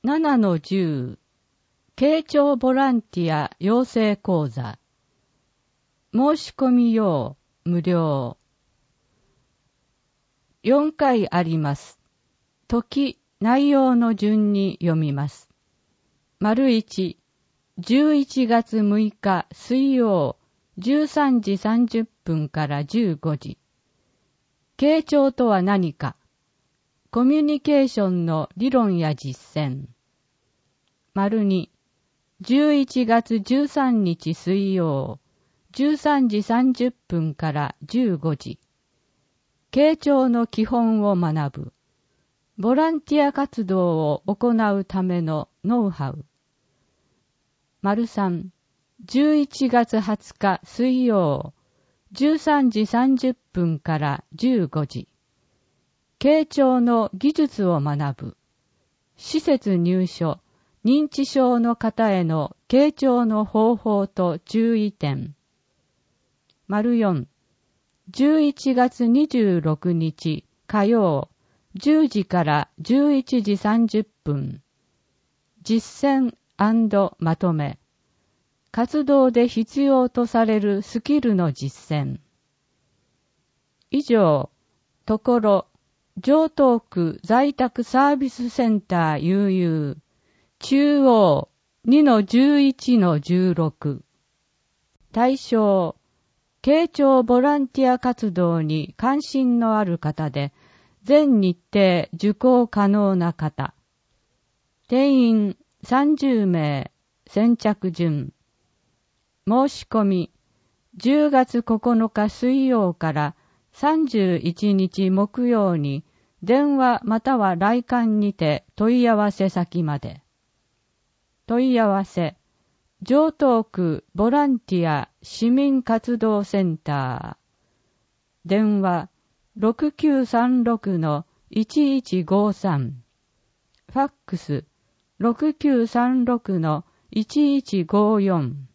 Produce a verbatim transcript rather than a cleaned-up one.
ななのじゅう、慶長ボランティア養成講座。申し込み用無料。よんかいあります。時、内容の順に読みます。丸いち、じゅういちがつむいか水曜じゅうさんじさんじゅっぷんからじゅうごじ。慶長とは何か。コミュニケーションの理論や実践。丸に、じゅういちがつじゅうさんにち水曜じゅうさんじさんじゅっぷんからじゅうごじ。慶長の基本を学ぶ。ボランティア活動を行うためのノウハウ。丸さん、じゅういちがつはつか水曜じゅうさんじさんじゅっぷんからじゅうごじ。慶長の技術を学ぶ。施設入所、認知症の方への慶長の方法と注意点。丸よん、じゅういちがつにじゅうろくにち火曜じゅうじからじゅういちじさんじゅっぷん。実践&まとめ。活動で必要とされるスキルの実践。以上、ところ、城東区在宅サービスセンター悠々、中央 にのじゅういちのじゅうろく。対象、慶長ボランティア活動に関心のある方で、全日程受講可能な方。定員さんじゅうめい、先着順。申し込み、じゅうがつここのか水曜からさんじゅういちにち木曜に電話または来館にて問い合わせ先まで。問い合わせ、城東区ボランティア市民活動センター。電話 ろくきゅうさんろくのいちいちごさん。ファックス ろくきゅうさんろくのいちいちごよん。